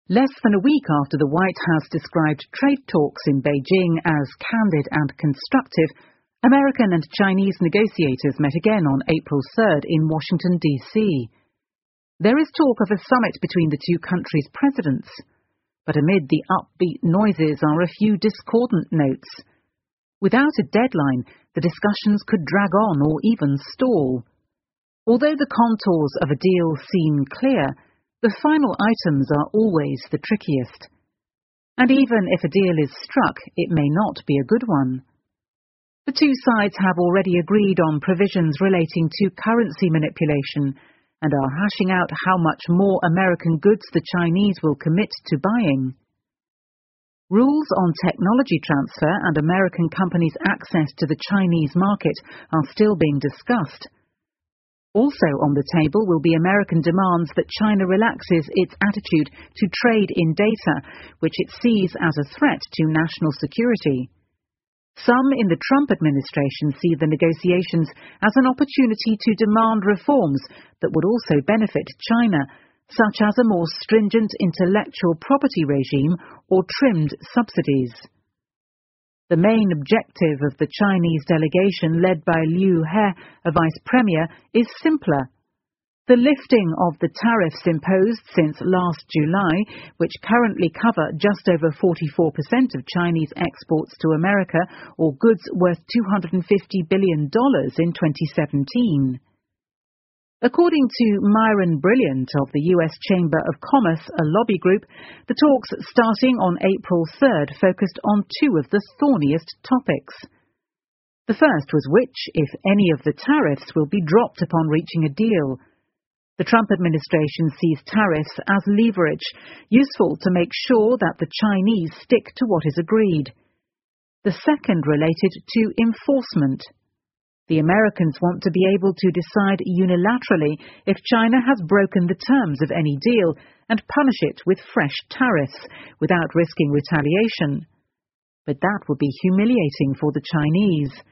Less than a week after the White House described trade talks in Beijing as candid and constructive, American and Chinese negotiators met again on April 3rd in Washington, D.C. There is talk of a summit between the two countries' presidents, but amid the upbeat noises are a few discordant notes. Without a deadline, the discussions could drag on or even stall. Although the contours of a deal seem clear, the final items are always the trickiest. And even if a deal is struck, it may not be a good one. The two sides have already agreed on provisions relating to currency manipulation and are hashing out how much more American goods the Chinese will commit to buying. Rules on technology transfer and American companies' access to the Chinese market are still being discussed. Also on the table will be American demands that China relaxes its attitude to trade in data, which it sees as a threat to national security. Some in the Trump administration see the negotiations as an opportunity to demand reforms that would also benefit China, such as a more stringent intellectual property regime or trimmed subsidies. The main objective of the Chinese delegation, led by Liu He, a vice premier, is simpler. The lifting of the tariffs imposed since last July, which currently cover just over 44% of Chinese exports to America, or goods worth $250 billion in 2017. According to Myron Brilliant of the U.S. Chamber of Commerce, a lobby group, the talks starting on April 3rd focused on two of the thorniest topics. The first was which, if any of the tariffs, will be dropped upon reaching a deal. The Trump administration sees tariffs as leverage, useful to make sure that the Chinese stick to what is agreed. The second related to enforcement. The Americans want to be able to decide unilaterally if China has broken the terms of any deal and punish it with fresh tariffs without risking retaliation. But that would be humiliating for the Chinese.